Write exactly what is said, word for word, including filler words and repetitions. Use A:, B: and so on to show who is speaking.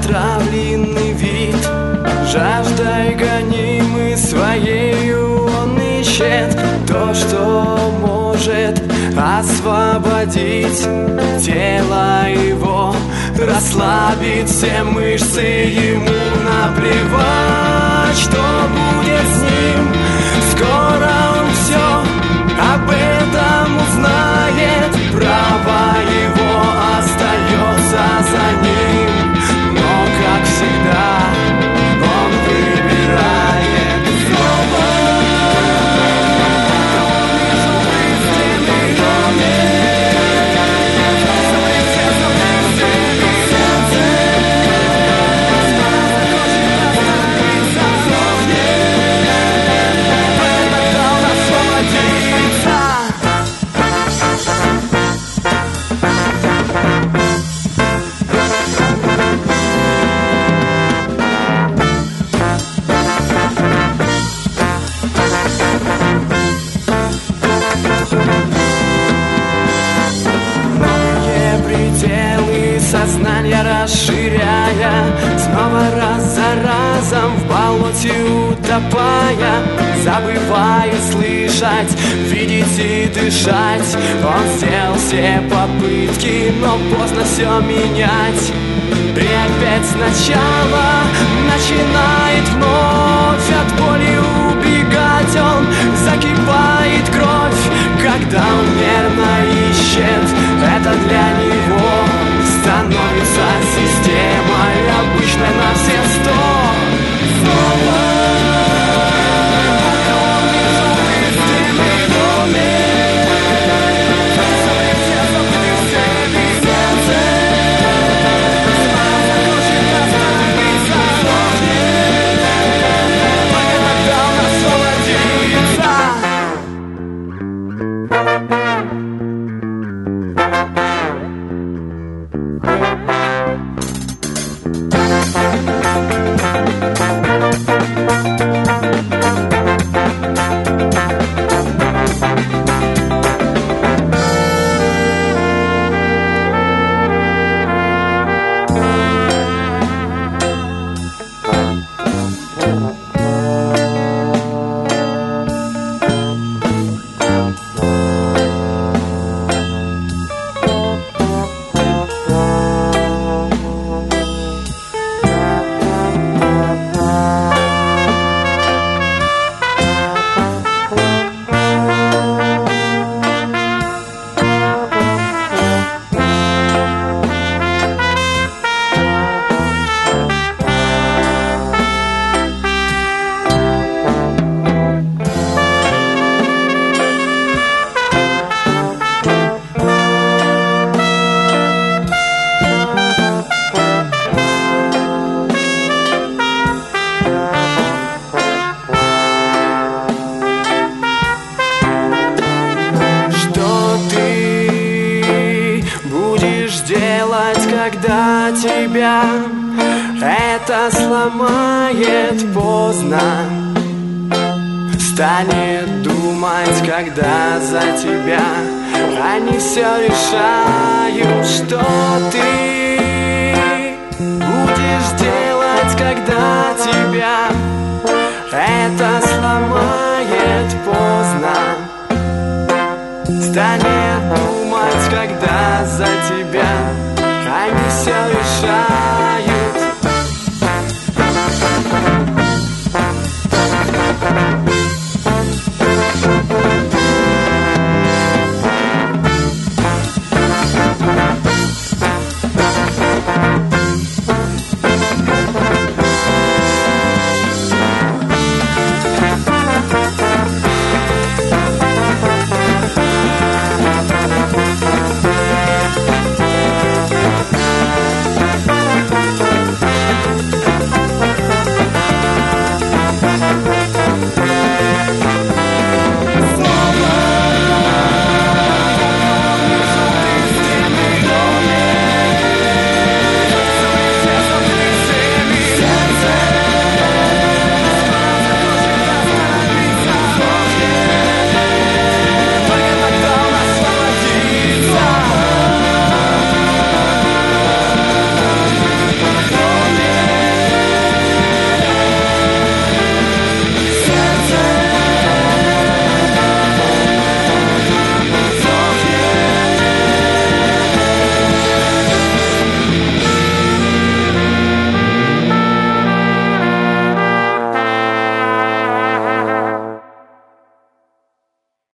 A: отравленный вид. Жаждой гонимый своею он ищет то, что может освободить тело его, расслабить все мышцы. Ему наплевать, что будет с ним. Скоро он все об этом узнает. Право его остается за ним, но, как всегда, он выбирает снова. Сознание расширяя, снова раз за разом в болоте утопая, забывая слышать, видеть и дышать. Он сделал все попытки, но поздно все менять. И опять сначала начинает вновь от боли убегать. Он закипает кровь, когда он нервно ищет. Это для него становится системой обычной на все сто. Снова когда тебя это сломает поздно, станет думать, когда за тебя они все решают. Что ты будешь делать, когда тебя